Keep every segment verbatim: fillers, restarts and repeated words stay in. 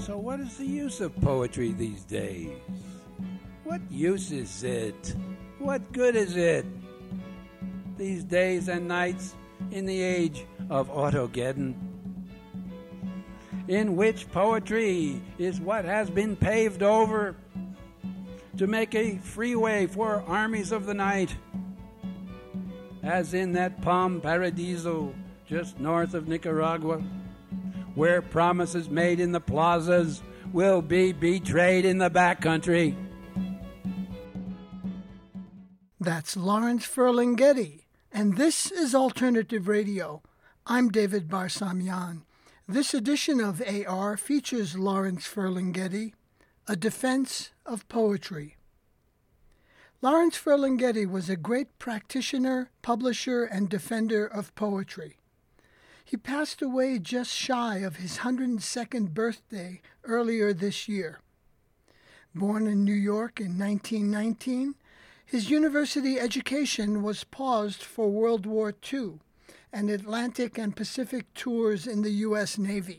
So what is the use of poetry these days? What use is it? What good is it? These days and nights in the age of Autogeddon, in which poetry is what has been paved over to make a freeway for armies of the night, as in that Palm Paradiso just north of Nicaragua, where promises made in the plazas will be betrayed in the backcountry. That's Lawrence Ferlinghetti, and this is Alternative Radio. I'm David Barsamian. This edition of A R features Lawrence Ferlinghetti, A Defense of Poetry. Lawrence Ferlinghetti was a great practitioner, publisher, and defender of poetry. He passed away just shy of his one hundred second birthday earlier this year. Born in New York in nineteen nineteen, his university education was paused for World War Two and Atlantic and Pacific tours in the U S Navy.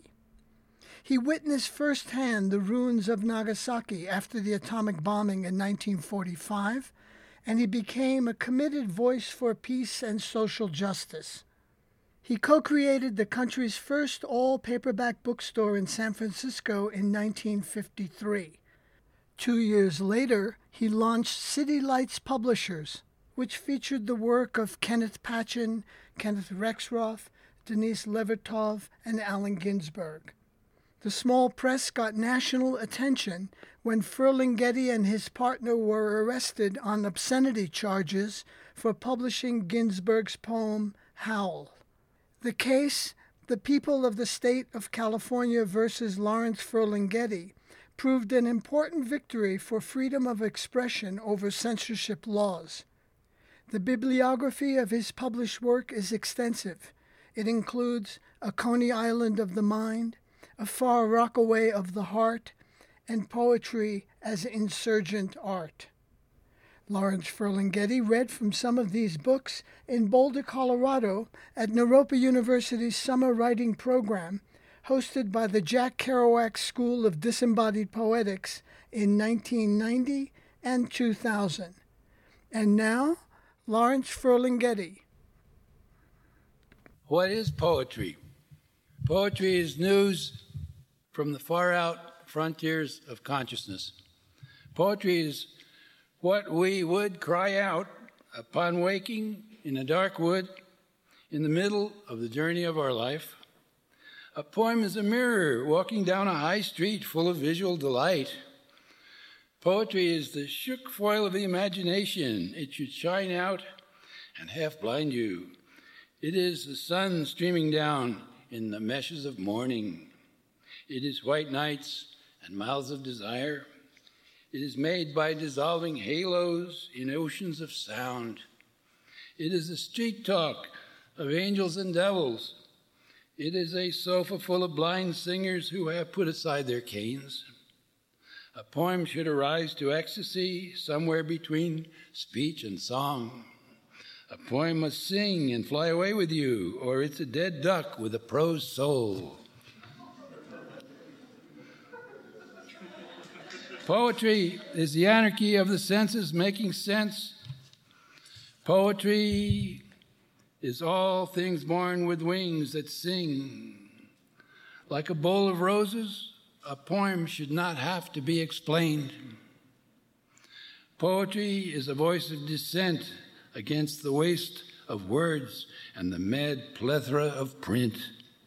He witnessed firsthand the ruins of Nagasaki after the atomic bombing in nineteen forty-five, and he became a committed voice for peace and social justice. He co-created the country's first all-paperback bookstore in San Francisco in nineteen fifty-three. Two years later, he launched City Lights Publishers, which featured the work of Kenneth Patchen, Kenneth Rexroth, Denise Levertov, and Allen Ginsberg. The small press got national attention when Ferlinghetti and his partner were arrested on obscenity charges for publishing Ginsberg's poem, Howl. The case, The People of the State of California versus Lawrence Ferlinghetti, proved an important victory for freedom of expression over censorship laws. The bibliography of his published work is extensive. It includes A Coney Island of the Mind, A Far Rockaway of the Heart, and Poetry as Insurgent Art. Lawrence Ferlinghetti read from some of these books in Boulder, Colorado, at Naropa University's summer writing program, hosted by the Jack Kerouac School of Disembodied Poetics in nineteen ninety and two thousand. And now, Lawrence Ferlinghetti. What is poetry? Poetry is news from the far-out frontiers of consciousness. Poetry is what we would cry out upon waking in a dark wood in the middle of the journey of our life. A poem is a mirror walking down a high street full of visual delight. Poetry is the shook foil of the imagination. It should shine out and half blind you. It is the sun streaming down in the meshes of morning. It is white nights and mouths of desire. It is made by dissolving halos in oceans of sound. It is the street talk of angels and devils. It is a sofa full of blind singers who have put aside their canes. A poem should arise to ecstasy somewhere between speech and song. A poem must sing and fly away with you, or it's a dead duck with a prose soul. Poetry is the anarchy of the senses making sense. Poetry is all things born with wings that sing. Like a bowl of roses, a poem should not have to be explained. Poetry is a voice of dissent against the waste of words and the mad plethora of print.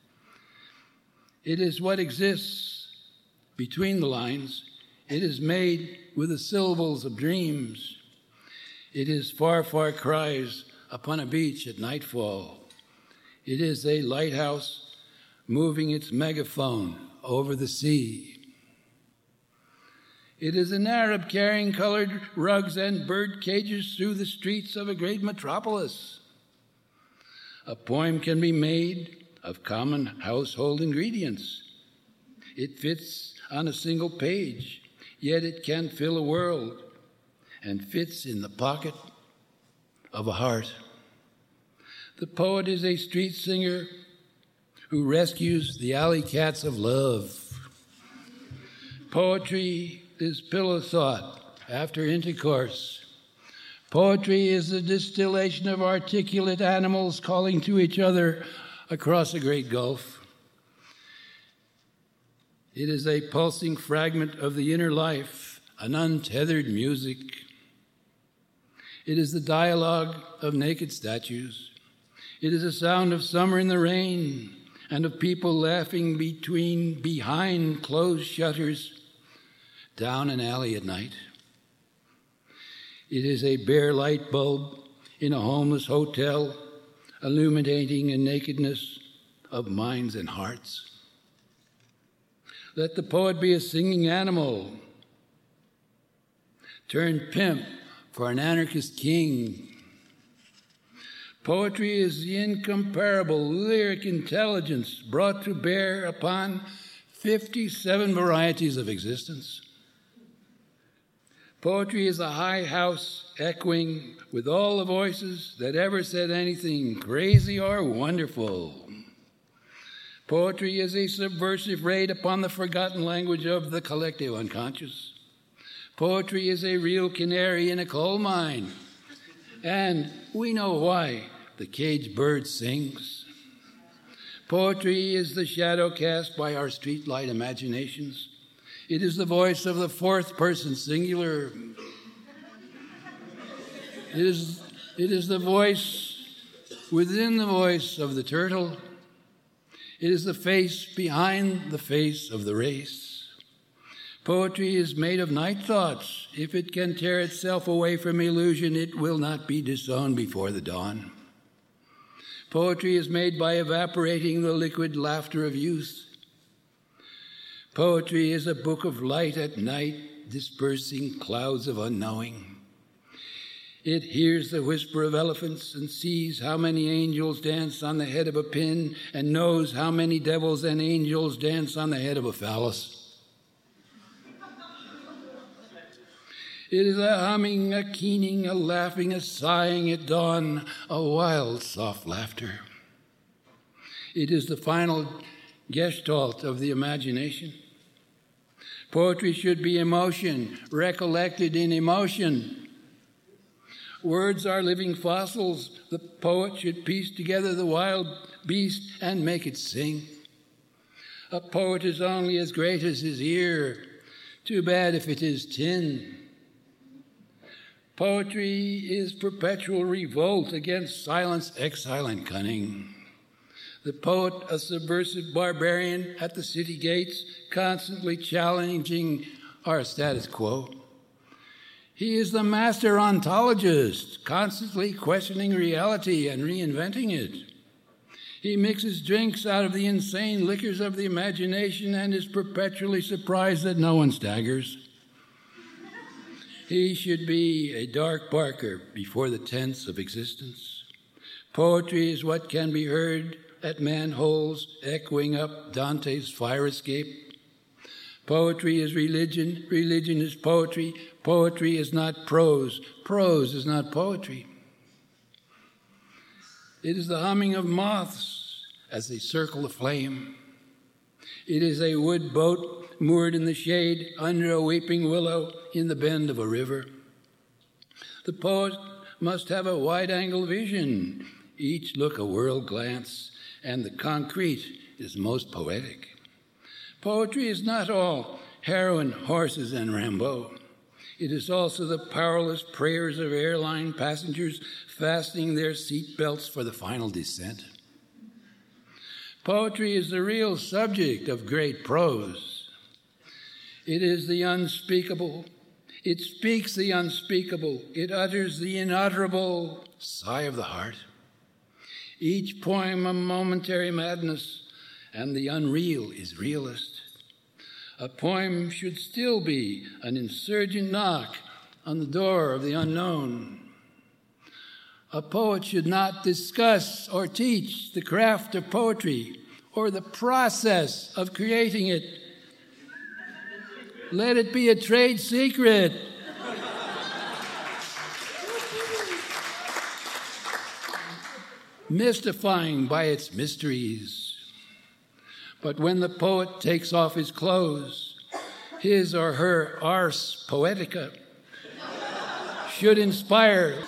It is what exists between the lines. It is made with the syllables of dreams. It is far, far cries upon a beach at nightfall. It is a lighthouse moving its megaphone over the sea. It is an Arab carrying colored rugs and bird cages through the streets of a great metropolis. A poem can be made of common household ingredients. It fits on a single page, yet it can fill a world and fits in the pocket of a heart. The poet is a street singer who rescues the alley cats of love. Poetry is pillow thought after intercourse. Poetry is the distillation of articulate animals calling to each other across a great gulf. It is a pulsing fragment of the inner life, an untethered music. It is the dialogue of naked statues. It is the sound of summer in the rain and of people laughing between, behind closed shutters down an alley at night. It is a bare light bulb in a homeless hotel, illuminating a nakedness of minds and hearts. Let the poet be a singing animal, turned pimp for an anarchist king. Poetry is the incomparable lyric intelligence brought to bear upon fifty-seven varieties of existence. Poetry is a high house echoing with all the voices that ever said anything crazy or wonderful. Poetry is a subversive raid upon the forgotten language of the collective unconscious. Poetry is a real canary in a coal mine, and we know why the caged bird sings. Poetry is the shadow cast by our streetlight imaginations. It is the voice of the fourth person singular. It is, it is the voice within the voice of the turtle. It is the face behind the face of the race. Poetry is made of night thoughts. If it can tear itself away from illusion, it will not be disowned before the dawn. Poetry is made by evaporating the liquid laughter of youth. Poetry is a book of light at night, dispersing clouds of unknowing. It hears the whisper of elephants and sees how many angels dance on the head of a pin and knows how many devils and angels dance on the head of a phallus. It is a humming, a keening, a laughing, a sighing at dawn, a wild, soft laughter. It is the final gestalt of the imagination. Poetry should be emotion, recollected in emotion. Words are living fossils. The poet should piece together the wild beast and make it sing. A poet is only as great as his ear. Too bad if it is tin. Poetry is perpetual revolt against silence, exile, and cunning. The poet, a subversive barbarian at the city gates, constantly challenging our status quo. He is the master ontologist, constantly questioning reality and reinventing it. He mixes drinks out of the insane liquors of the imagination and is perpetually surprised that no one staggers. He should be a dark barker before the tents of existence. Poetry is what can be heard at manholes echoing up Dante's fire escape. Poetry is religion. Religion is poetry. Poetry is not prose. Prose is not poetry. It is the humming of moths as they circle the flame. It is a wood boat moored in the shade under a weeping willow in the bend of a river. The poet must have a wide-angle vision, each look a world glance, and the concrete is most poetic. Poetry is not all heroin, horses, and Rimbaud. It is also the powerless prayers of airline passengers fastening their seat belts for the final descent. Poetry is the real subject of great prose. It is the unspeakable. It speaks the unspeakable. It utters the inutterable sigh of the heart. Each poem a momentary madness, and the unreal is realist. A poem should still be an insurgent knock on the door of the unknown. A poet should not discuss or teach the craft of poetry or the process of creating it. Let it be a trade secret. Mystifying by its mysteries. But when the poet takes off his clothes, his or her ars poetica should inspire.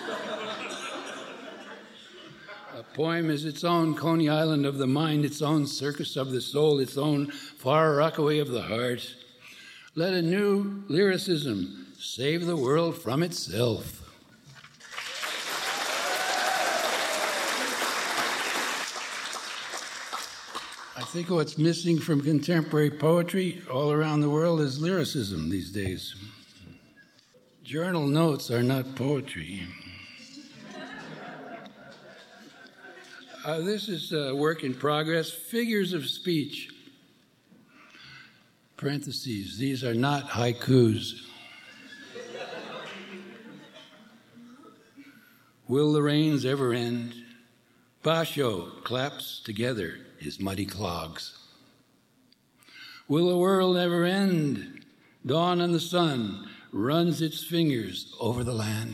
A poem is its own Coney Island of the mind, its own circus of the soul, its own far Rockaway of the heart. Let a new lyricism save the world from itself. I think what's missing from contemporary poetry all around the world is lyricism these days. Journal notes are not poetry. Uh, this is a work in progress. Figures of speech. Parentheses. These are not haikus. Will the rains ever end? Basho claps together his muddy clogs. Will the world ever end? Dawn and the sun runs its fingers over the land.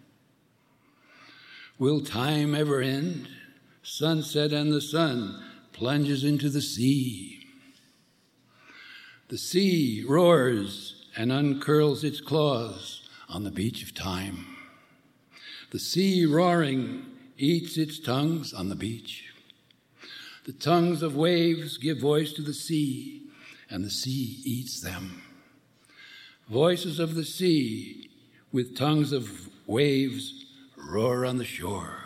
Will time ever end? Sunset and the sun plunges into the sea. The sea roars and uncurls its claws on the beach of time. The sea roaring eats its tongues on the beach. The tongues of waves give voice to the sea, and the sea eats them. Voices of the sea with tongues of waves roar on the shore.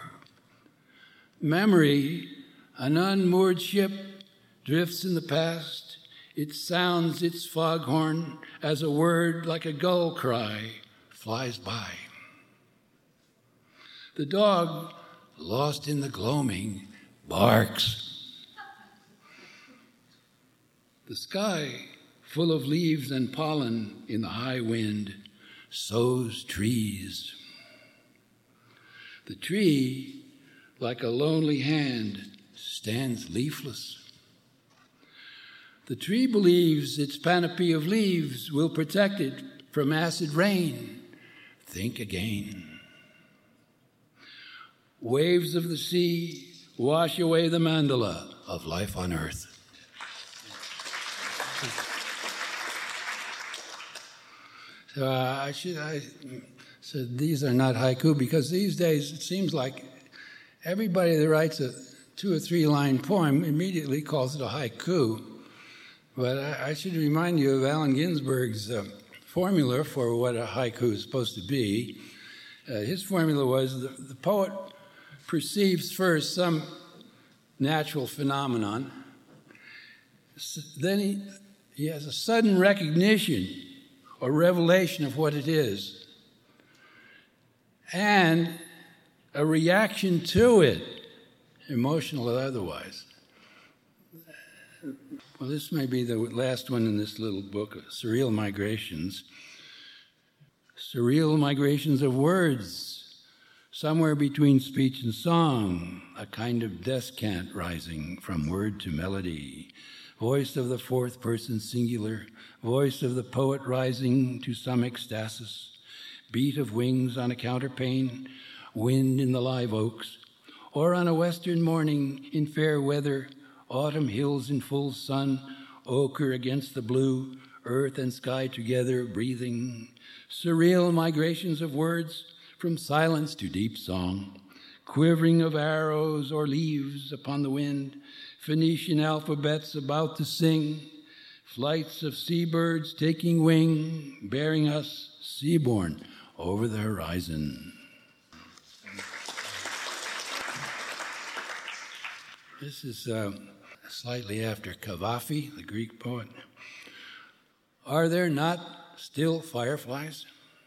Memory, an unmoored ship, drifts in the past. It sounds its foghorn as a word like a gull cry flies by. The dog, lost in the gloaming, barks. The sky, full of leaves and pollen in the high wind, sows trees. The tree, like a lonely hand, stands leafless. The tree believes its panoply of leaves will protect it from acid rain. Think again. Waves of the sea wash away the mandala of life on earth. So uh, I should I said these are not haiku because these days it seems like everybody that writes a two or three line poem immediately calls it a haiku. But I, I should remind you of Allen Ginsberg's uh, formula for what a haiku is supposed to be. Uh, his formula was the, the poet perceives first some natural phenomenon, then he, he has a sudden recognition or revelation of what it is, and a reaction to it, emotional or otherwise. Well, this may be the last one in this little book, Surreal Migrations. Surreal migrations of words, somewhere between speech and song, a kind of descant rising from word to melody, voice of the fourth person singular, voice of the poet rising to some ecstasis, beat of wings on a counterpane, wind in the live oaks, or on a western morning in fair weather, autumn hills in full sun, ochre against the blue, earth and sky together breathing, surreal migrations of words from silence to deep song, quivering of arrows or leaves upon the wind, Phoenician alphabets about to sing, flights of seabirds taking wing, bearing us seaborne over the horizon. This is uh, slightly after Cavafy, the Greek poet. Are there not still fireflies?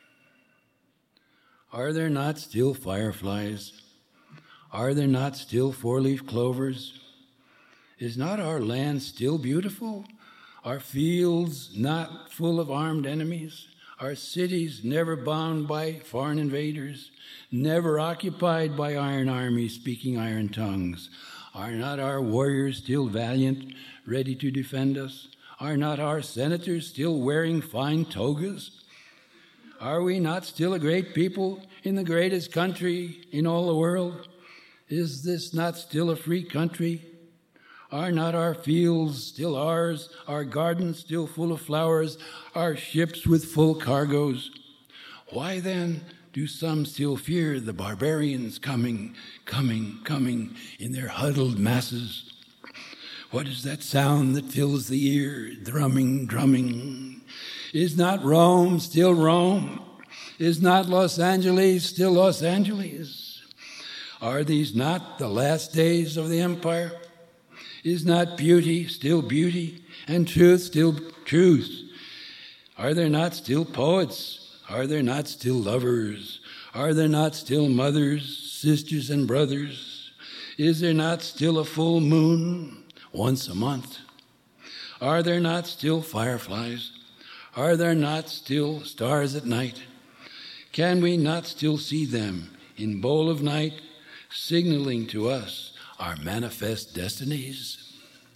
Are there not still fireflies? Are there not still four-leaf clovers? Is not our land still beautiful? Our fields not full of armed enemies? Our cities never bombed by foreign invaders? Never occupied by iron armies speaking iron tongues? Are not our warriors still valiant, ready to defend us? Are not our senators still wearing fine togas? Are we not still a great people in the greatest country in all the world? Is this not still a free country? Are not our fields still ours, our gardens still full of flowers, our ships with full cargoes? Why then do some still fear the barbarians coming, coming, coming in their huddled masses? What is that sound that fills the ear, drumming, drumming? Is not Rome still Rome? Is not Los Angeles still Los Angeles? Are these not the last days of the empire? Is not beauty still beauty, and truth still truth? Are there not still poets? Are there not still lovers? Are there not still mothers, sisters, and brothers? Is there not still a full moon once a month? Are there not still fireflies? Are there not still stars at night? Can we not still see them in bowl of night, signaling to us our manifest destinies?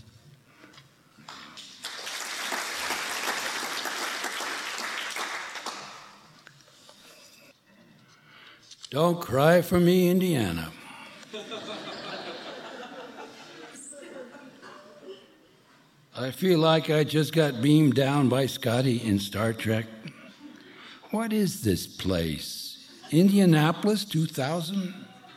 Don't cry for me, Indiana. I feel like I just got beamed down by Scotty in Star Trek. What is this place? Indianapolis two thousand?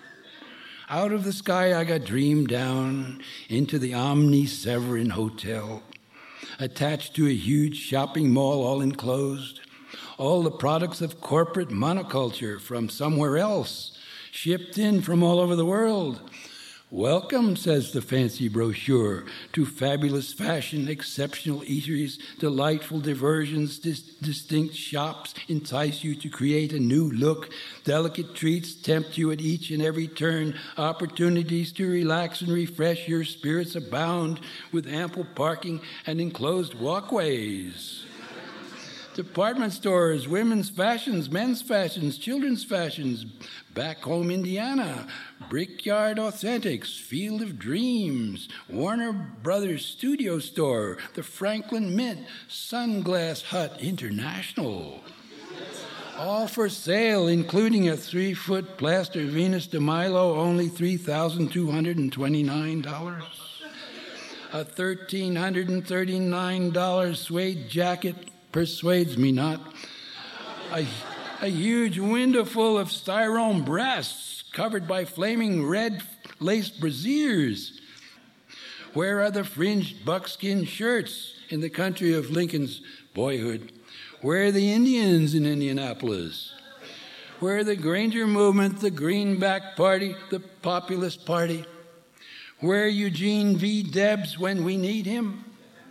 Out of the sky I got dreamed down into the Omni Severin Hotel, attached to a huge shopping mall all enclosed. All the products of corporate monoculture from somewhere else, shipped in from all over the world. Welcome, says the fancy brochure, to fabulous fashion, exceptional eateries, delightful diversions, dis- distinct shops entice you to create a new look. Delicate treats tempt you at each and every turn. Opportunities to relax and refresh your spirits abound with ample parking and enclosed walkways. Department stores, women's fashions, men's fashions, children's fashions, Back Home Indiana, Brickyard Authentics, Field of Dreams, Warner Brothers Studio Store, the Franklin Mint, Sunglass Hut International. All for sale, including a three-foot plaster Venus de Milo, only three thousand two hundred twenty-nine dollars. A one thousand three hundred thirty-nine dollars suede jacket persuades me not. A, a huge window full of styrone breasts covered by flaming red lace brassieres. Where are the fringed buckskin shirts in the country of Lincoln's boyhood? Where are the Indians in Indianapolis? Where are the Granger movement, the Greenback Party, the Populist Party? Where Eugene V. Debs when we need him?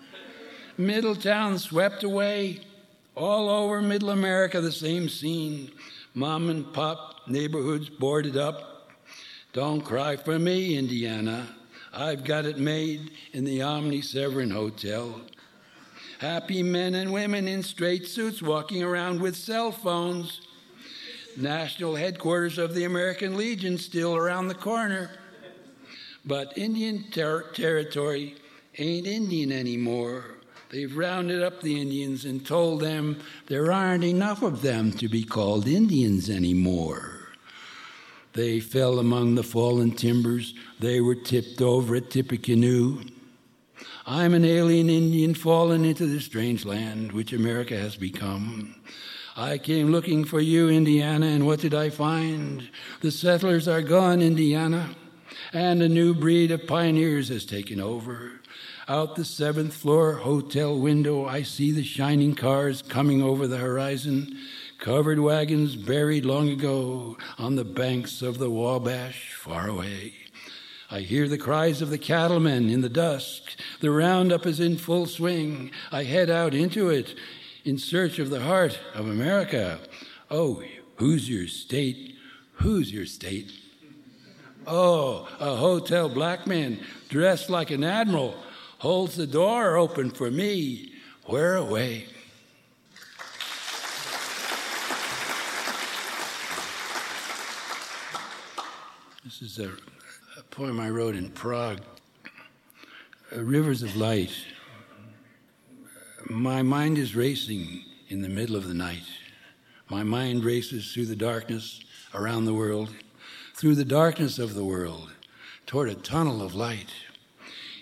Middletown swept away. All over Middle America, the same scene. Mom and pop neighborhoods boarded up. Don't cry for me, Indiana. I've got it made in the Omni Severin Hotel. Happy men and women in straight suits walking around with cell phones. National headquarters of the American Legion still around the corner. But Indian ter- territory ain't Indian anymore. They've rounded up the Indians and told them there aren't enough of them to be called Indians anymore. They fell among the fallen timbers. They were tipped over at Tippecanoe. I'm an alien Indian fallen into the strange land which America has become. I came looking for you, Indiana, and what did I find? The settlers are gone, Indiana, and a new breed of pioneers has taken over. Out the seventh floor hotel window, I see the shining cars coming over the horizon, covered wagons buried long ago on the banks of the Wabash far away. I hear the cries of the cattlemen in the dusk. The roundup is in full swing. I head out into it in search of the heart of America. Oh, who's your state? Who's your state? Oh, a hotel black man dressed like an admiral holds the door open for me. Where away? This is a, a poem I wrote in Prague. Uh, Rivers of Light. My mind is racing in the middle of the night. My mind races through the darkness around the world, through the darkness of the world, toward a tunnel of light.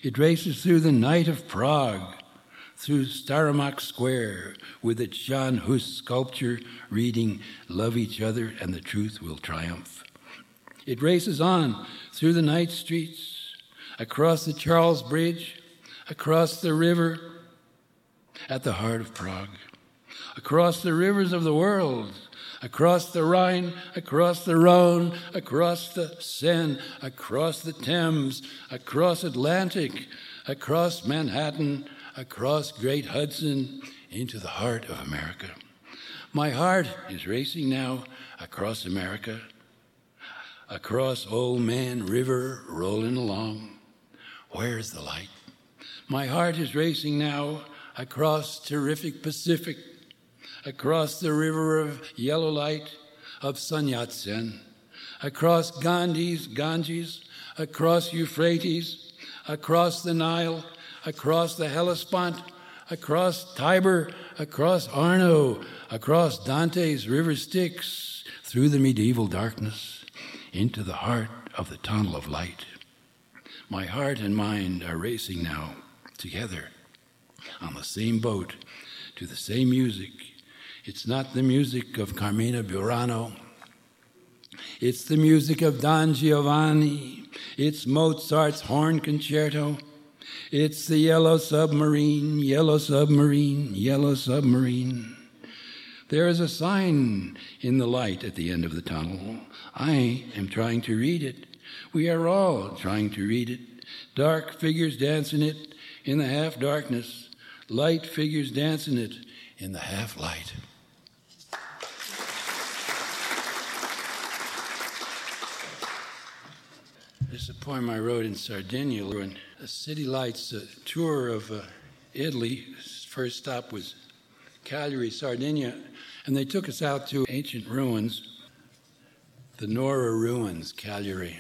It races through the night of Prague, through Staromak Square, with its Jan Hus sculpture reading, "Love each other and the truth will triumph." It races on through the night streets, across the Charles Bridge, across the river at the heart of Prague, across the rivers of the world, across the Rhine, across the Rhone, across the Seine, across the Thames, across Atlantic, across Manhattan, across Great Hudson, into the heart of America. My heart is racing now across America, across Old Man River, rolling along. Where's the light? My heart is racing now across terrific Pacific, across the river of yellow light of Sun Yat-sen, across Gandhi's Ganges, across Euphrates, across the Nile, across the Hellespont, across Tiber, across Arno, across Dante's river Styx, through the medieval darkness, into the heart of the tunnel of light. My heart and mind are racing now together on the same boat to the same music. It's not the music of Carmina Burano. It's the music of Don Giovanni. It's Mozart's horn concerto. It's the yellow submarine, yellow submarine, yellow submarine. There is a sign in the light at the end of the tunnel. I am trying to read it. We are all trying to read it. Dark figures dance in it in the half-darkness. Light figures dance in it in the half-light. This is a poem I wrote in Sardinia when a City Lights a tour of uh, Italy. First stop was Cagliari, Sardinia, and they took us out to ancient ruins, the Nora ruins, Cagliari.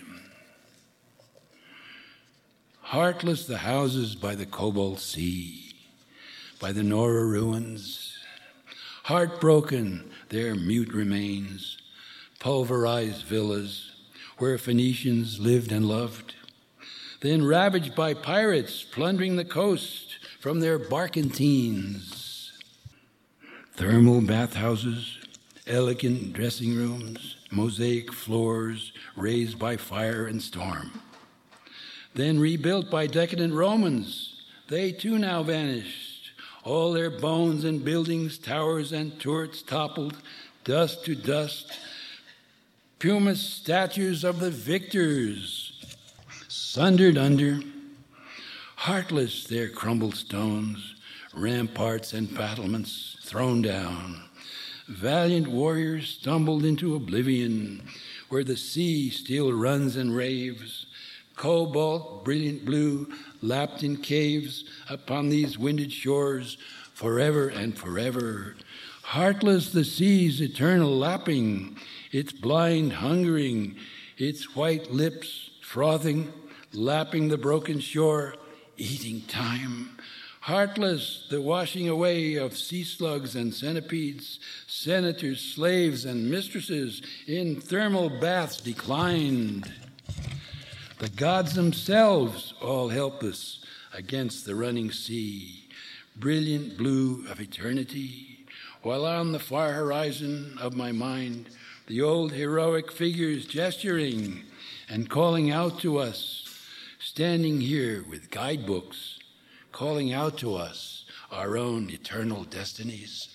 Heartless the houses by the Cobalt Sea, by the Nora ruins. Heartbroken their mute remains, pulverized villas where Phoenicians lived and loved. Then ravaged by pirates plundering the coast from their barkentines. Thermal bathhouses, elegant dressing rooms, mosaic floors raised by fire and storm. Then rebuilt by decadent Romans, they too now vanished. All their bones and buildings, towers and turrets toppled, dust to dust. Pumice statues of the victors, sundered under. Heartless their crumbled stones, ramparts and battlements thrown down. Valiant warriors stumbled into oblivion, where the sea still runs and raves. Cobalt, brilliant blue, lapped in caves upon these winded shores, forever and forever. Heartless the sea's eternal lapping, its blind hungering, its white lips frothing, lapping the broken shore, eating time. Heartless the washing away of sea slugs and centipedes, senators, slaves, and mistresses in thermal baths declined. The gods themselves all helpless against the running sea, brilliant blue of eternity, while on the far horizon of my mind, the old heroic figures gesturing and calling out to us, standing here with guidebooks, calling out to us our own eternal destinies.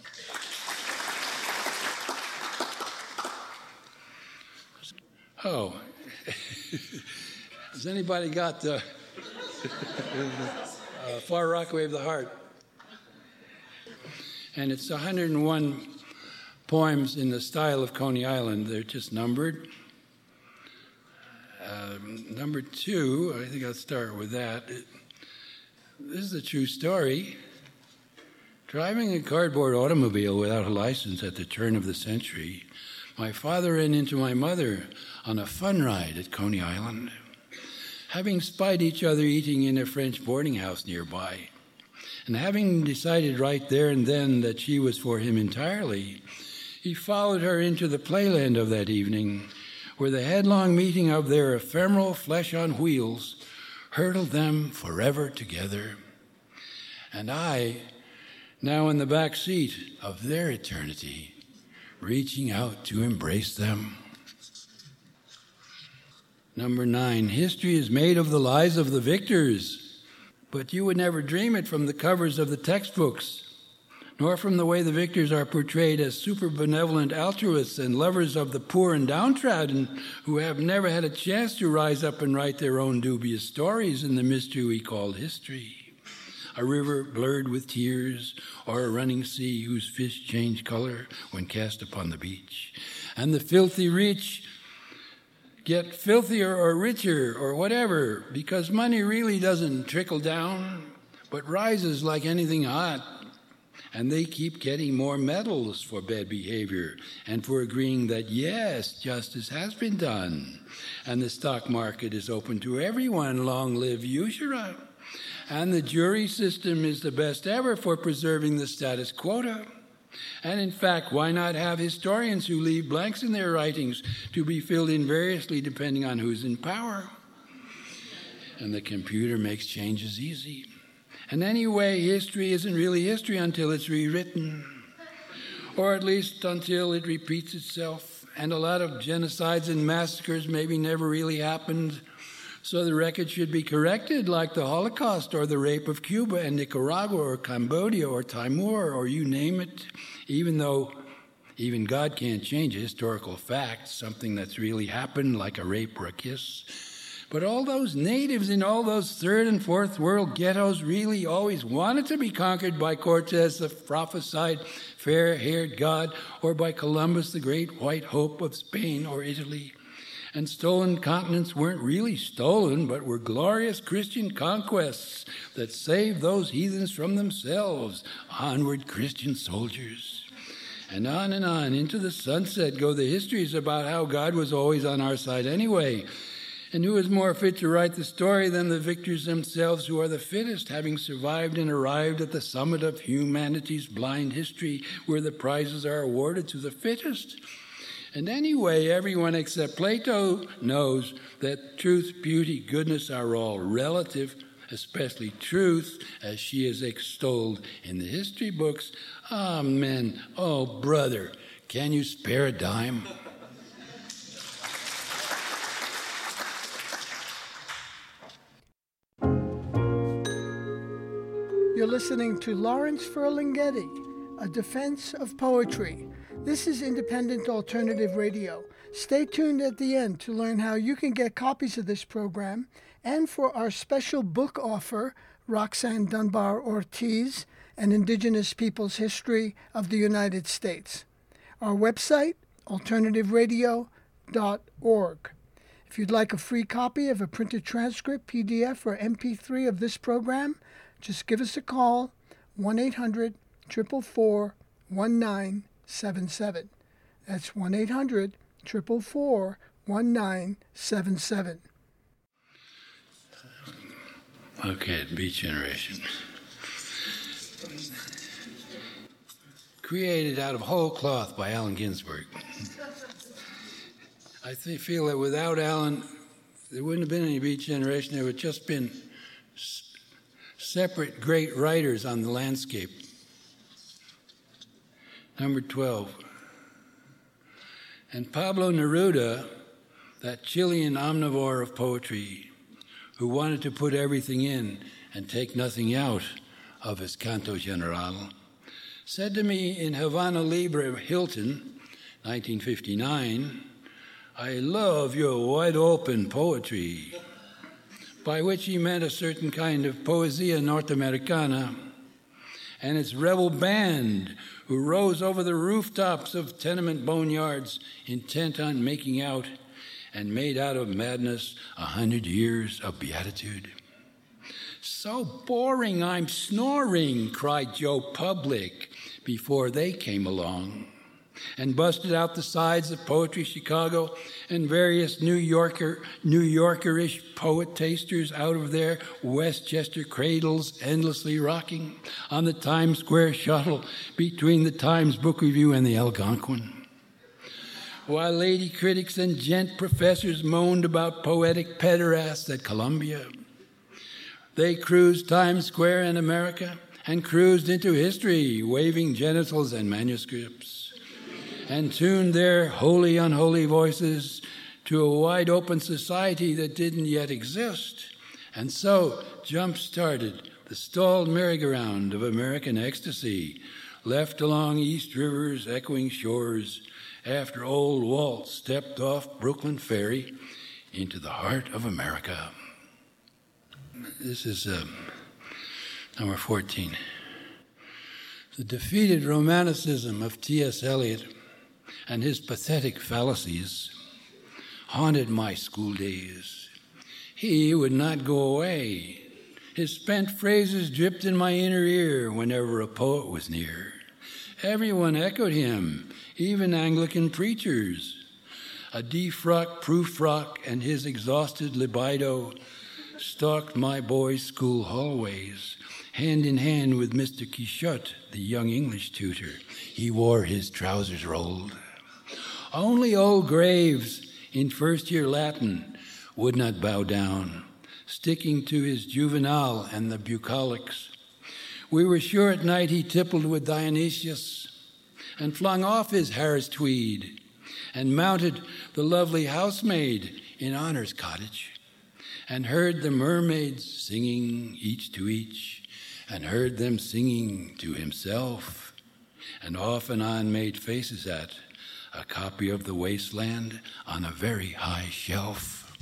Oh, has anybody got the uh, Far Rockaway of the Heart? And it's one hundred one poems in the style of Coney Island. They're just numbered. Um, number two, I think I'll start with that. It, this is a true story. Driving a cardboard automobile without a license at the turn of the century, my father ran into my mother on a fun ride at Coney Island, having spied each other eating in a French boarding house nearby, and having decided right there and then that she was for him entirely, he followed her into the playland of that evening, where the headlong meeting of their ephemeral flesh on wheels, hurtled them forever together. And I, now in the back seat of their eternity, reaching out to embrace them. Number nine, history is made of the lives of the victors, but you would never dream it from the covers of the textbooks, nor from the way the victors are portrayed as super benevolent altruists and lovers of the poor and downtrodden who have never had a chance to rise up and write their own dubious stories in the mystery we call history. A river blurred with tears, or a running sea whose fish change color when cast upon the beach. And the filthy rich get filthier or richer or whatever, because money really doesn't trickle down, but rises like anything hot. And they keep getting more medals for bad behavior and for agreeing that, yes, justice has been done. And the stock market is open to everyone. Long live Ushura. And the jury system is the best ever for preserving the status quo. And in fact, why not have historians who leave blanks in their writings to be filled in variously depending on who's in power? And the computer makes changes easy. And anyway, history isn't really history until it's rewritten, or at least until it repeats itself. And a lot of genocides and massacres maybe never really happened, so the record should be corrected, like the Holocaust or the rape of Cuba and Nicaragua or Cambodia or Timor or you name it, even though even God can't change a historical fact, something that's really happened, like a rape or a kiss. But all those natives in all those third and fourth world ghettos really always wanted to be conquered by Cortez, the prophesied fair-haired god, or by Columbus, the great white hope of Spain or Italy. And stolen continents weren't really stolen, but were glorious Christian conquests that saved those heathens from themselves. Onward, Christian soldiers. And on and on into the sunset go the histories about how God was always on our side anyway. And who is more fit to write the story than the victors themselves, who are the fittest, having survived and arrived at the summit of humanity's blind history, where the prizes are awarded to the fittest? And anyway, everyone except Plato knows that truth, beauty, goodness are all relative, especially truth, as she is extolled in the history books. Amen. Oh, brother, can you spare a dime? You're listening to Lawrence Ferlinghetti, A Defense of Poetry. This is Independent Alternative Radio. Stay tuned at the end to learn how you can get copies of this program and for our special book offer, Roxanne Dunbar Ortiz, An Indigenous People's History of the United States. Our website, alternative radio dot org. If you'd like a free copy of a printed transcript, P D F, or M P three of this program, just give us a call, one eight hundred, four four four, one nine seven seven. That's one eight hundred, four four four, one nine seven seven. Okay, Beat Generation. Created out of whole cloth by Allen Ginsberg. I th- feel that without Allen, there wouldn't have been any Beat Generation. There would have just been s- separate great writers on the landscape. Number twelve. And Pablo Neruda, that Chilean omnivore of poetry, who wanted to put everything in and take nothing out of his Canto General, said to me in Havana Libre, Hilton, nineteen fifty-nine, "I love your wide-open poetry," by which he meant a certain kind of poesia norteamericana, and its rebel band who rose over the rooftops of tenement boneyards intent on making out and made out of madness a hundred years of beatitude. "So boring, I'm snoring," cried Joe Public before they came along, and busted out the sides of Poetry Chicago and various New Yorker, New Yorkerish poet tasters out of their Westchester cradles, endlessly rocking on the Times Square shuttle between the Times Book Review and the Algonquin, while lady critics and gent professors moaned about poetic pederasts at Columbia, They cruised Times Square in America and cruised into history, waving genitals and manuscripts, and tuned their holy, unholy voices to a wide-open society that didn't yet exist, and so jump-started the stalled merry-go-round of American ecstasy, left along East River's echoing shores after old Walt stepped off Brooklyn Ferry into the heart of America. This is um, number fourteen. The defeated romanticism of T S Eliot and his pathetic fallacies haunted my school days. He would not go away. His spent phrases dripped in my inner ear whenever a poet was near. Everyone echoed him, even Anglican preachers. A defrocked proof-rock and his exhausted libido stalked my boys' school hallways, hand in hand with Mister Quichotte, the young English tutor. He wore his trousers rolled. Only old Graves, in first-year Latin, would not bow down, sticking to his Juvenal and the bucolics. We were sure at night he tippled with Dionysius and flung off his Harris tweed and mounted the lovely housemaid in Honor's cottage and heard the mermaids singing each to each and heard them singing to himself and off and on made faces at a copy of The Wasteland on a very high shelf.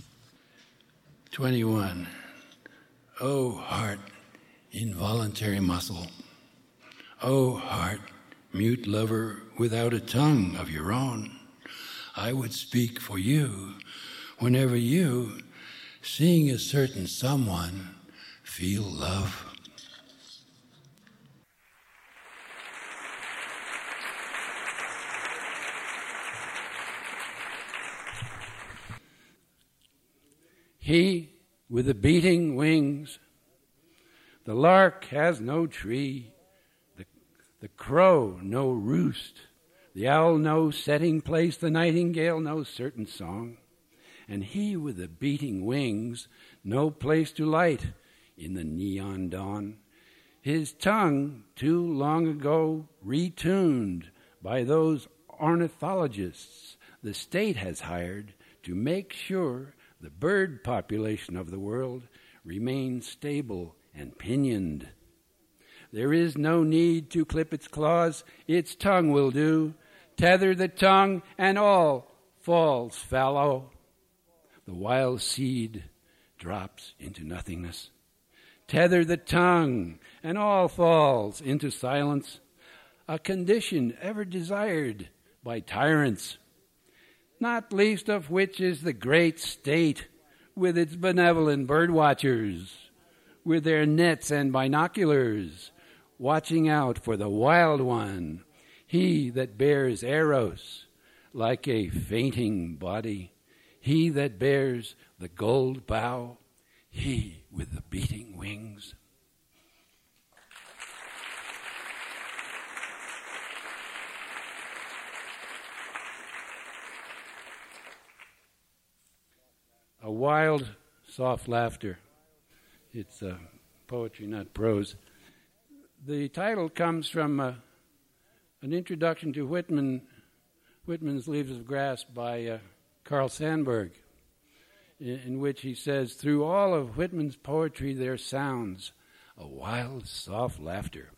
twenty-one. Oh, heart, involuntary muscle. Oh, heart, mute lover without a tongue of your own. I would speak for you whenever you, seeing a certain someone, feel love. He with the beating wings, the lark has no tree, the, the crow no roost, the owl no setting place, the nightingale no certain song, and he with the beating wings no place to light in the neon dawn. His tongue too long ago retuned by those ornithologists the state has hired to make sure the bird population of the world remains stable and pinioned. There is no need to clip its claws, its tongue will do. Tether the tongue and all falls fallow. The wild seed drops into nothingness. Tether the tongue and all falls into silence, a condition ever desired by tyrants, not least of which is the great state, with its benevolent bird watchers, with their nets and binoculars, watching out for the wild one, he that bears Eros like a fainting body, he that bears the gold bow, he with the beating wings. A wild, soft laughter. It's uh, poetry, not prose. The title comes from uh, an introduction to Whitman, Whitman's Leaves of Grass by uh, Carl Sandburg, in, in which he says, through all of Whitman's poetry there sounds a wild, soft laughter.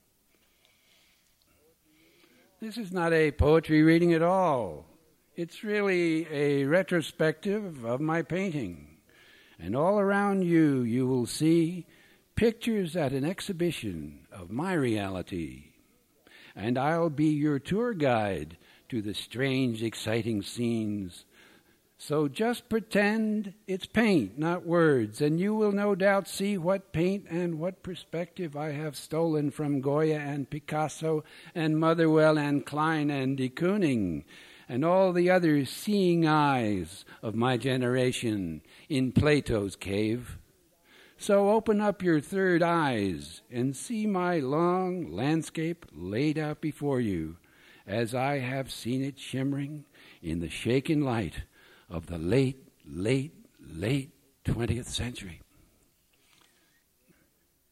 This is not a poetry reading at all. It's really a retrospective of my painting. And all around you, you will see pictures at an exhibition of my reality. And I'll be your tour guide to the strange, exciting scenes. So just pretend it's paint, not words, and you will no doubt see what paint and what perspective I have stolen from Goya and Picasso and Motherwell and Klein and de Kooning and all the other seeing eyes of my generation in Plato's cave. So open up your third eyes and see my long landscape laid out before you as I have seen it shimmering in the shaken light of the late, late, late twentieth century.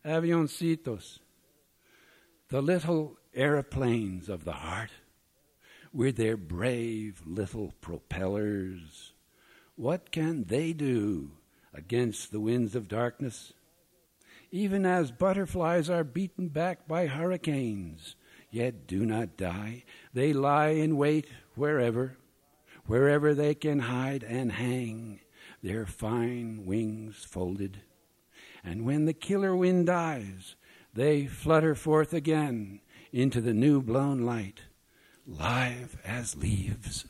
avioncitos, the little aeroplanes of the heart, with their brave little propellers. What can they do against the winds of darkness? Even as butterflies are beaten back by hurricanes, yet do not die, they lie in wait wherever, wherever they can hide and hang, their fine wings folded. And when the killer wind dies, they flutter forth again into the new blown light, live as leaves.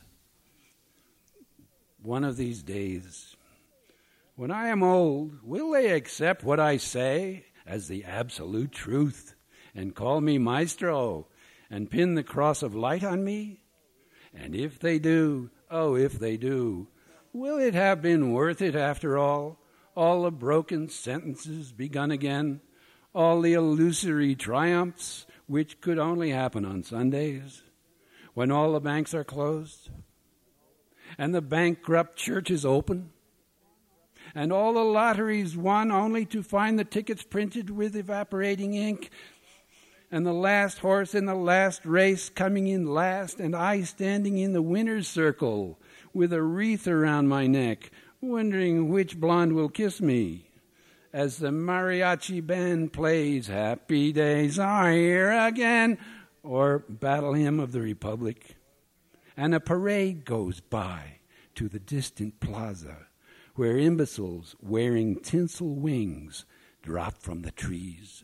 One of these days, when I am old, will they accept what I say as the absolute truth and call me maestro and pin the cross of light on me? And if they do, oh, if they do, will it have been worth it after all? All the broken sentences begun again, all the illusory triumphs which could only happen on Sundays, when all the banks are closed, and the bankrupt churches open, and all the lotteries won only to find the tickets printed with evaporating ink, and the last horse in the last race coming in last, and I standing in the winner's circle with a wreath around my neck, wondering which blonde will kiss me, as the mariachi band plays Happy Days Are Here Again, or Battle Hymn of the Republic, and a parade goes by to the distant plaza where imbeciles wearing tinsel wings drop from the trees.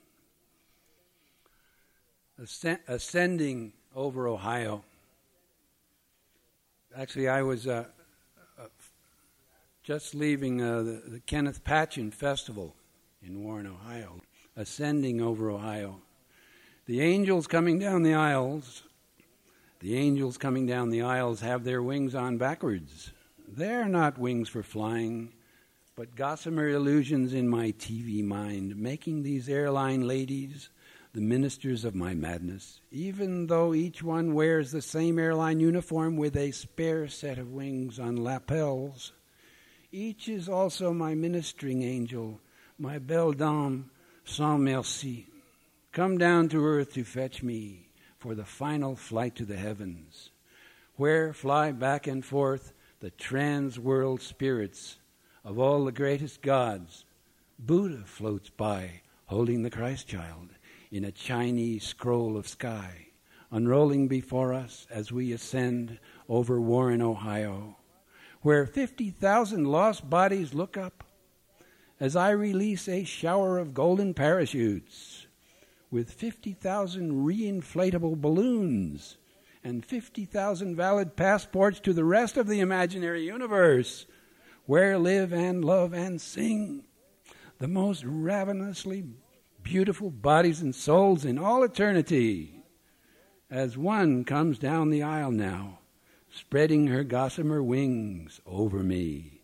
Ascend- ascending over Ohio. Actually, I was uh, uh, just leaving uh, the, the Kenneth Patchen Festival in Warren, Ohio, ascending over Ohio. The angels coming down the aisles, the angels coming down the aisles have their wings on backwards. They're not wings for flying, but gossamer illusions in my T V mind, making these airline ladies the ministers of my madness, even though each one wears the same airline uniform with a spare set of wings on lapels. Each is also my ministering angel, my belle dame sans merci, come down to earth to fetch me for the final flight to the heavens, where fly back and forth the trans-world spirits of all the greatest gods. Buddha floats by, holding the Christ child in a Chinese scroll of sky, unrolling before us as we ascend over Warren, Ohio, where fifty thousand lost bodies look up as I release a shower of golden parachutes with fifty thousand re-inflatable balloons and fifty thousand valid passports to the rest of the imaginary universe, where live and love and sing the most ravenously beautiful bodies and souls in all eternity, as one comes down the aisle now, spreading her gossamer wings over me.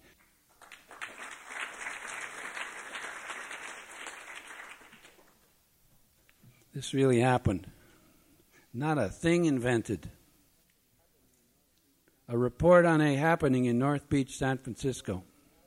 This really happened. Not a thing invented. A report on a happening in North Beach, San Francisco.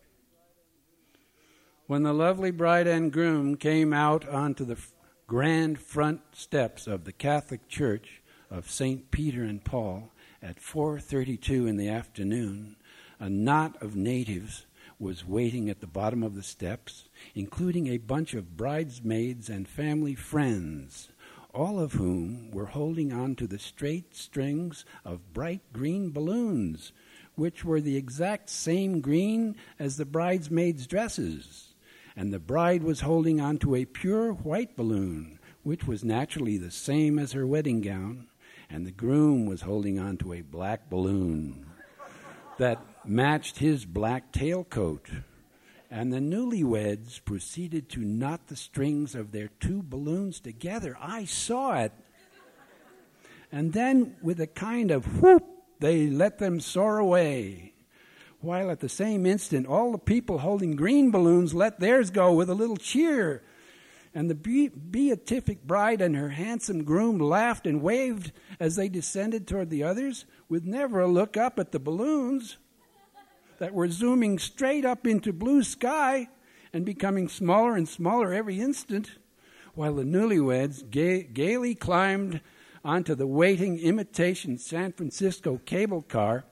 When the lovely bride and groom came out onto the grand front steps of the Catholic Church of Saint Peter and Paul at four thirty-two in the afternoon, a knot of natives was waiting at the bottom of the steps, including a bunch of bridesmaids and family friends, all of whom were holding on to the straight strings of bright green balloons, which were the exact same green as the bridesmaids' dresses. And the bride was holding on to a pure white balloon, which was naturally the same as her wedding gown, and the groom was holding on to a black balloon that matched his black tailcoat. And the newlyweds proceeded to knot the strings of their two balloons together. I saw it. And then, with a kind of whoop, they let them soar away, while at the same instant, all the people holding green balloons let theirs go with a little cheer. And the be- beatific bride and her handsome groom laughed and waved as they descended toward the others, with never a look up at the balloons that were zooming straight up into blue sky and becoming smaller and smaller every instant, while the newlyweds gay, gaily climbed onto the waiting imitation San Francisco cable car,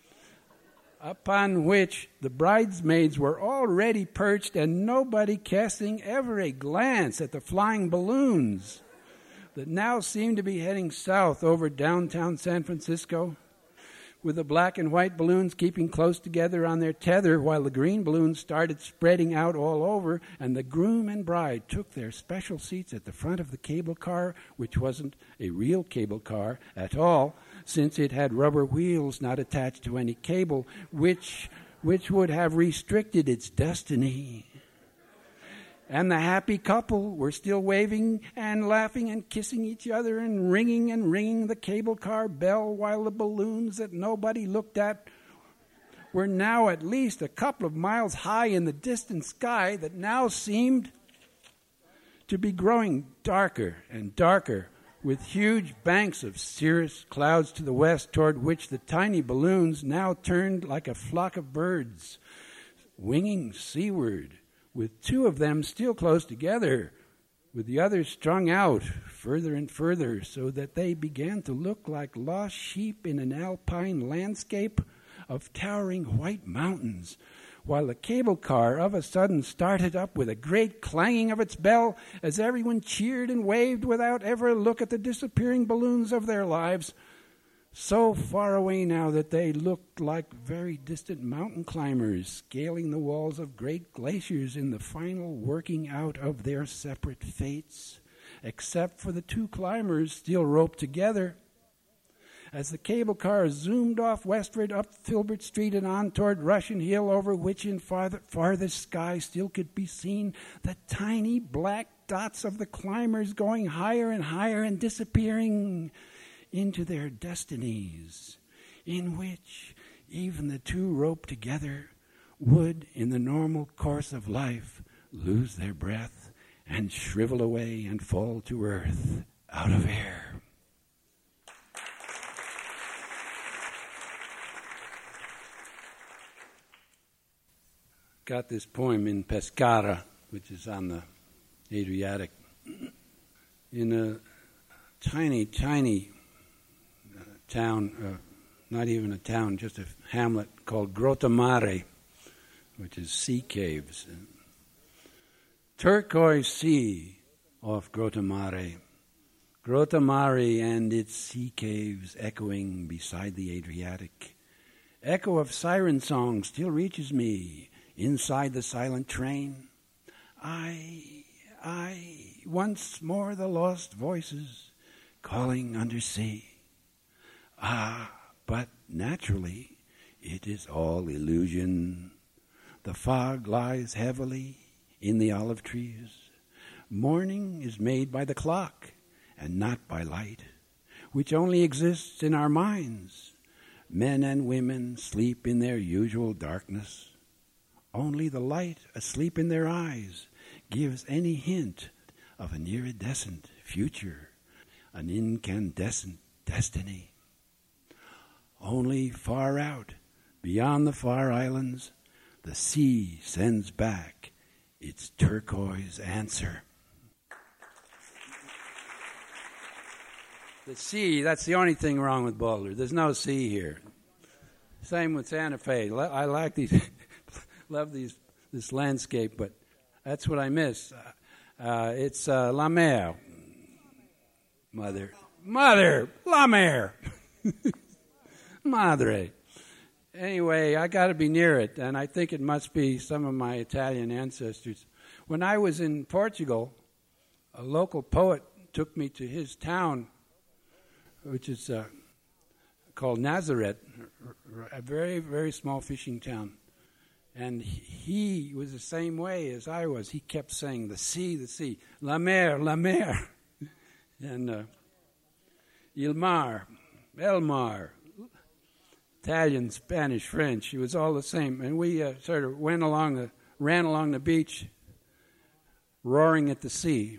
upon which the bridesmaids were already perched and nobody casting ever a glance at the flying balloons that now seemed to be heading south over downtown San Francisco, with the black and white balloons keeping close together on their tether while the green balloons started spreading out all over, and the groom and bride took their special seats at the front of the cable car, which wasn't a real cable car at all, since it had rubber wheels not attached to any cable, which which would have restricted its destiny. And the happy couple were still waving and laughing and kissing each other and ringing and ringing the cable car bell, while the balloons that nobody looked at were now at least a couple of miles high in the distant sky that now seemed to be growing darker and darker, with huge banks of cirrus clouds to the west, toward which the tiny balloons now turned like a flock of birds, winging seaward, with two of them still close together, with the others strung out further and further, so that they began to look like lost sheep in an alpine landscape of towering white mountains, while the cable car of a sudden started up with a great clanging of its bell as everyone cheered and waved without ever a look at the disappearing balloons of their lives, so far away now that they looked like very distant mountain climbers scaling the walls of great glaciers in the final working out of their separate fates, except for the two climbers still roped together. As the cable car zoomed off westward up Filbert Street and on toward Russian Hill, over which in farther, farthest sky still could be seen the tiny black dots of the climbers going higher and higher and disappearing into their destinies, in which even the two roped together would, in the normal course of life, lose their breath and shrivel away and fall to earth out of air. Got this poem in Pescara, which is on the Adriatic, in a tiny, tiny uh, town, uh, not even a town, just a hamlet called Grotta Mare, which is sea caves. Turquoise sea off Grotta Mare. Grotta Mare and its sea caves echoing beside the Adriatic. Echo of siren song still reaches me inside the silent train. I, I, once more the lost voices calling undersea. Ah, but naturally it is all illusion. The fog lies heavily in the olive trees. Morning is made by the clock and not by light, which only exists in our minds. Men and women sleep in their usual darkness. Only the light asleep in their eyes gives any hint of an iridescent future, an incandescent destiny. Only far out, beyond the far islands, the sea sends back its turquoise answer. The sea, that's the only thing wrong with Boulder. There's no sea here. Same with Santa Fe. I like these... love these this landscape, but that's what I miss. Uh, it's uh, La Mer. Mother. Mother! La Mer! Madre. Anyway, I got to be near it, and I think it must be some of my Italian ancestors. When I was in Portugal, a local poet took me to his town, which is uh, called Nazareth, a very, very small fishing town. And he was the same way as I was. He kept saying, the sea, the sea, la mer, la mer. And uh, il mar, el mar, Italian, Spanish, French. It was all the same. And we uh, sort of went along the, ran along the beach, roaring at the sea.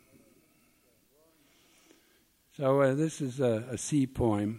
So uh, this is a, a sea poem.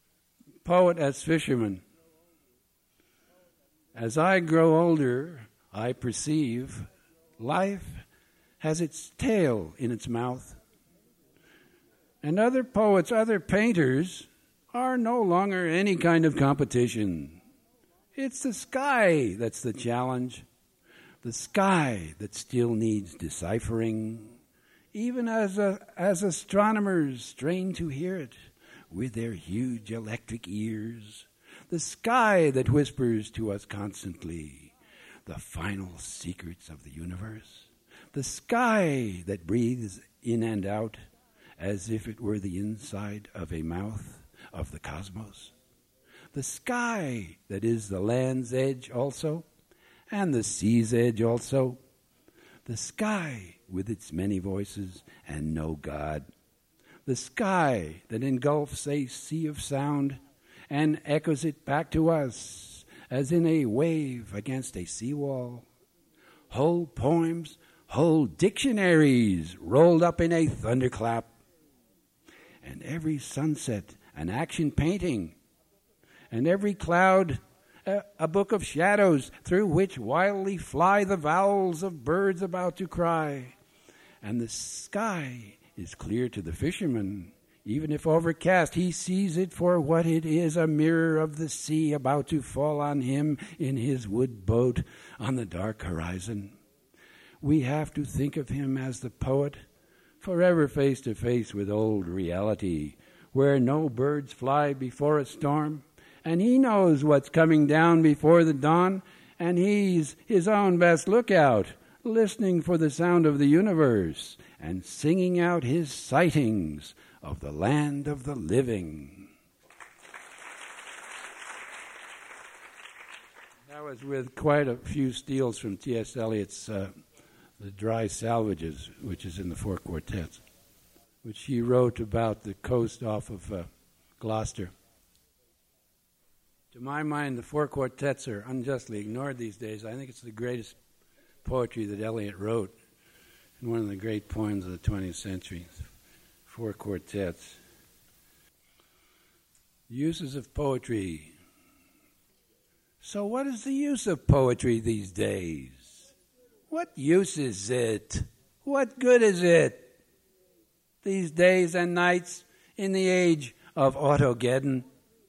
Poet as fisherman. As I grow older, I perceive life has its tail in its mouth. And other poets, other painters are no longer any kind of competition. It's the sky that's the challenge. The sky that still needs deciphering, even as a, as astronomers strain to hear it with their huge electric ears. The sky that whispers to us constantly the final secrets of the universe. The sky that breathes in and out as if it were the inside of a mouth of the cosmos. The sky that is the land's edge also, and the sea's edge also. The sky with its many voices and no God. The sky that engulfs a sea of sound and echoes it back to us as in a wave against a seawall. Whole poems, whole dictionaries rolled up in a thunderclap. And every sunset an action painting, and every cloud a, a book of shadows through which wildly fly the vowels of birds about to cry. And the sky is clear to the fisherman. Even if overcast, he sees it for what it is, a mirror of the sea about to fall on him in his wood boat on the dark horizon. We have to think of him as the poet, forever face to face with old reality, where no birds fly before a storm, and he knows what's coming down before the dawn, and he's his own best lookout, listening for the sound of the universe and singing out his sightings of the land of the living. That was with quite a few steals from T S. Eliot's uh, The Dry Salvages, which is in the Four Quartets, which he wrote about the coast off of uh, Gloucester. To my mind, the Four Quartets are unjustly ignored these days. I think it's the greatest poetry that Eliot wrote, and one of the great poems of the twentieth century. Four Quartets. Uses of poetry. So what is the use of poetry these days? What use is it? What good is it? These days and nights in the age of Autogeddon,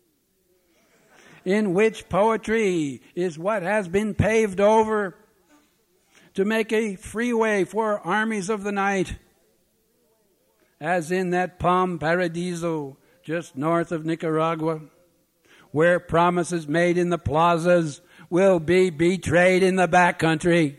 in which poetry is what has been paved over to make a freeway for armies of the night, as in that Palm Paradiso just north of Nicaragua, where promises made in the plazas will be betrayed in the backcountry,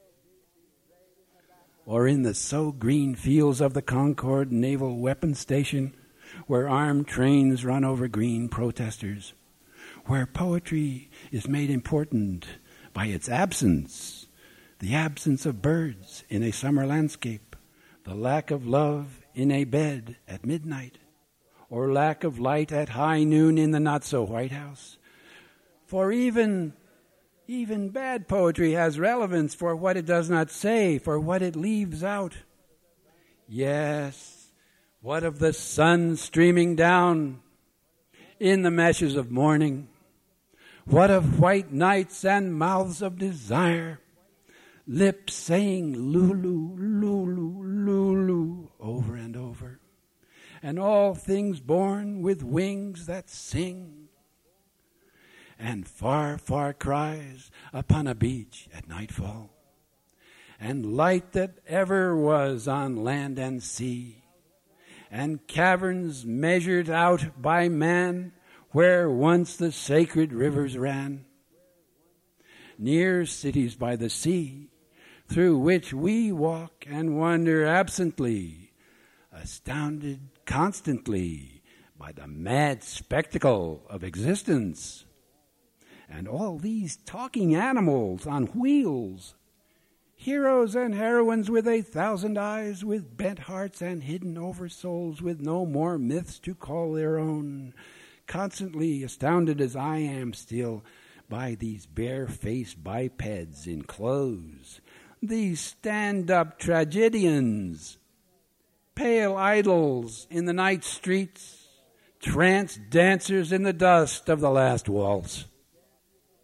or in the so-green fields of the Concord Naval Weapons Station, where armed trains run over green protesters, where poetry is made important by its absence, the absence of birds in a summer landscape, the lack of love in a bed at midnight, or lack of light at high noon in the not-so-White House. For even, even bad poetry has relevance for what it does not say, for what it leaves out. Yes, what of the sun streaming down in the meshes of morning? What of white nights and mouths of desire, lips saying Lulu, Lulu, Lulu over and over, and all things born with wings that sing, and far, far cries upon a beach at nightfall, and light that ever was on land and sea, and caverns measured out by man where once the sacred rivers ran, near cities by the sea, through which we walk and wander absently, astounded constantly by the mad spectacle of existence. And all these talking animals on wheels, heroes and heroines with a thousand eyes, with bent hearts and hidden over souls, with no more myths to call their own, constantly astounded as I am still by these bare-faced bipeds in clothes, these stand-up tragedians, pale idols in the night streets, trance dancers in the dust of the last waltz.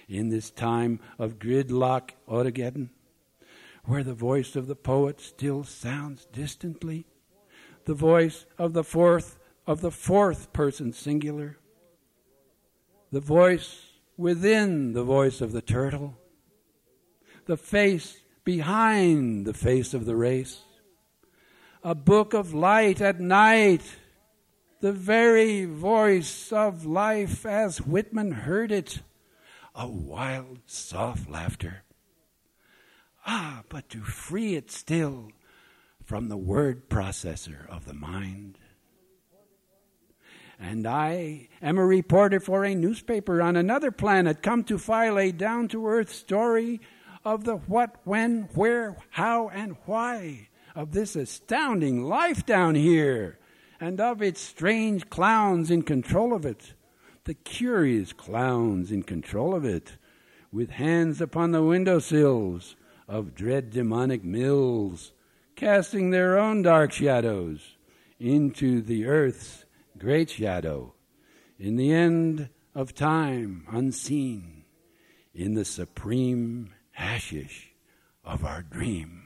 in this time of gridlock Armageddon, where the voice of the poet still sounds distantly, the voice of the fourth of the fourth person singular, the voice within the voice of the turtle, the face behind the face of the race, a book of light at night, the very voice of life as Whitman heard it, a wild, soft laughter. Ah, but to free it still from the word processor of the mind. And I am a reporter for a newspaper on another planet, come to file a down-to-earth story of the what, when, where, how, and why of this astounding life down here, and of its strange clowns in control of it, the curious clowns in control of it, with hands upon the windowsills of dread demonic mills, casting their own dark shadows into the earth's great shadow, in the end of time unseen, in the supreme hashish of our dream.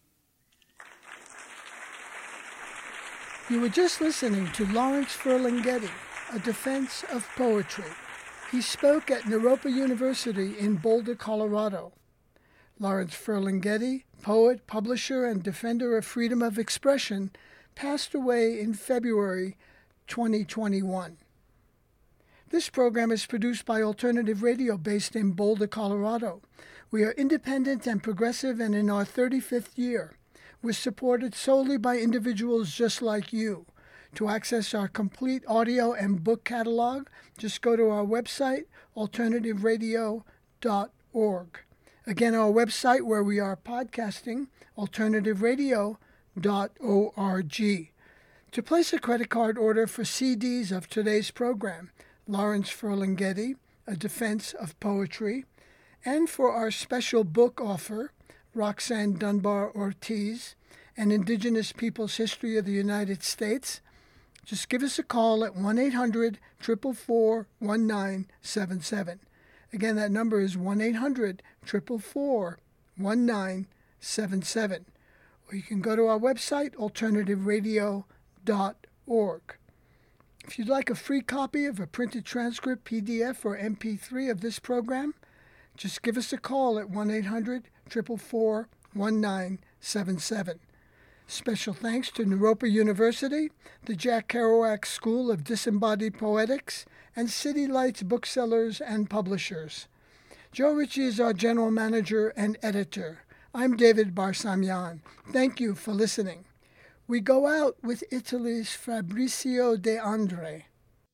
You were just listening to Lawrence Ferlinghetti, A Defense of Poetry. He spoke at Naropa University in Boulder, Colorado. Lawrence Ferlinghetti, poet, publisher, and defender of freedom of expression, passed away in February twenty twenty-one. This program is produced by Alternative Radio based in Boulder, Colorado. We are independent and progressive and in our thirty-fifth year. We're supported solely by individuals just like you. To access our complete audio and book catalog, just go to our website, alternative radio dot org. Again, our website where we are podcasting, alternative radio dot org. To place a credit card order for C Ds of today's program, Lawrence Ferlinghetti, A Defense of Poetry, and for our special book offer, Roxanne Dunbar Ortiz, An Indigenous Peoples' History of the United States, just give us a call at one eight hundred, four four four, one nine seven seven. Again, that number is one eight hundred, four four four, one nine seven seven. Or you can go to our website, alternative radio dot org. If you'd like a free copy of a printed transcript, P D F, or M P three of this program, just give us a call at one eight hundred, four four four, one nine seven seven. Special thanks to Naropa University, the Jack Kerouac School of Disembodied Poetics, and City Lights booksellers and publishers. Joe Ritchie is our general manager and editor. I'm David Barsamian. Thank you for listening. We go out with Italy's Fabrizio De André.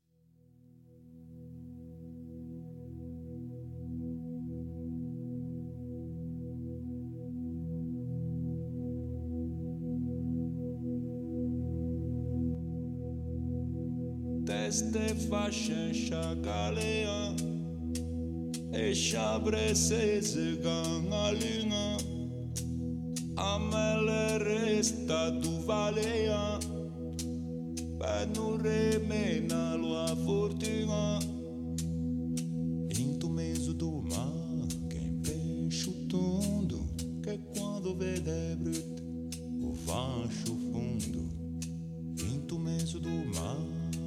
Teste fasce chagalea e chabre se gangalina amele resta tu valea per non remena la fortuna in tu mezzo do mar che pesce tondo che quando vede brutto o fascio fundo in tu mezzo do mar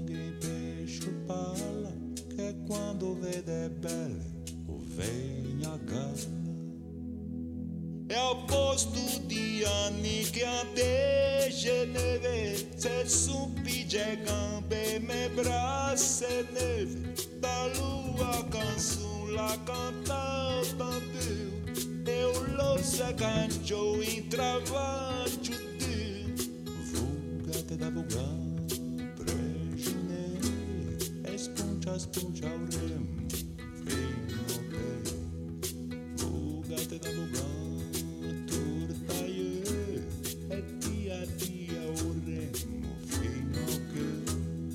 palla che quando vede belle o vegna a galla e al posto di anni che a te geneve se supige gambe me braccia neve da lua canzone la canta tanto e un lo sa cancio in travaggio te fugate da bugare Spuncia o remo, fino che fugate da bugan, turtaie, e dia dia o remo, fino che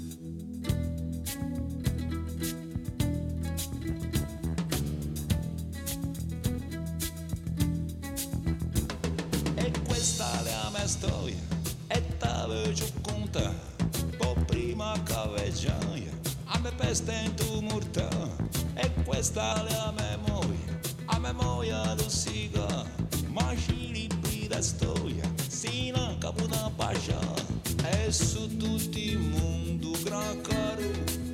e questa è la mia storia, e te voglio contare, un po' prima che veggiaia. A me peste in tu morta e questa è la memoria, a memoria do cigarro, ma ci libri da storia, sino a capo da pacià, e su tutti il mondo gran caro,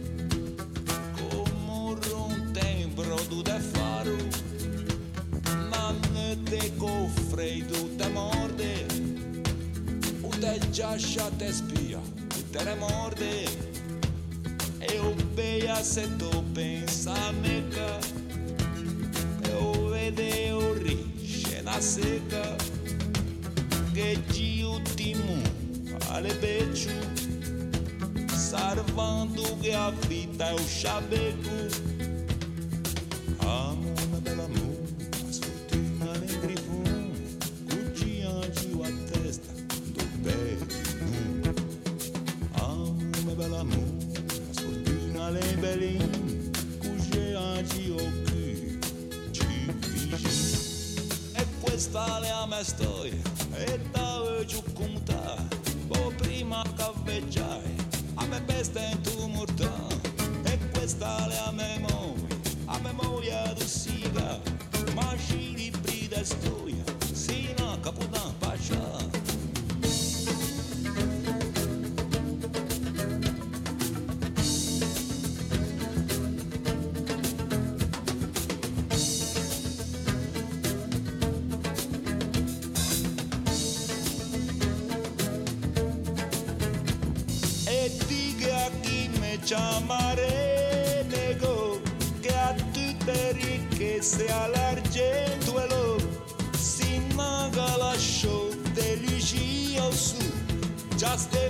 come un tempro da faro, ma te freddo te morde, o te giascia te spia, o te ne morde. Eu veia se tu pensa meca, eu vede o riche na seca, che de último ale beccio, salvando che a vita è o chaveco. Amo una bella moon, ascoltina nel grifone, cuccianti a testa do peito. Amo una bella moon, Além Belém, cujeante o que te vigi. E questa è la mia storia, e da oggi contar. Bo prima caveggiare, a me peste in tu mortà. E questa è la memoria, a memoria do siga. Ma ci libri da storia, sino a capodan pacià. Chiamare nego che a tutte ricchezze all'argento e l'oro si naga lasciò dell'Igia su già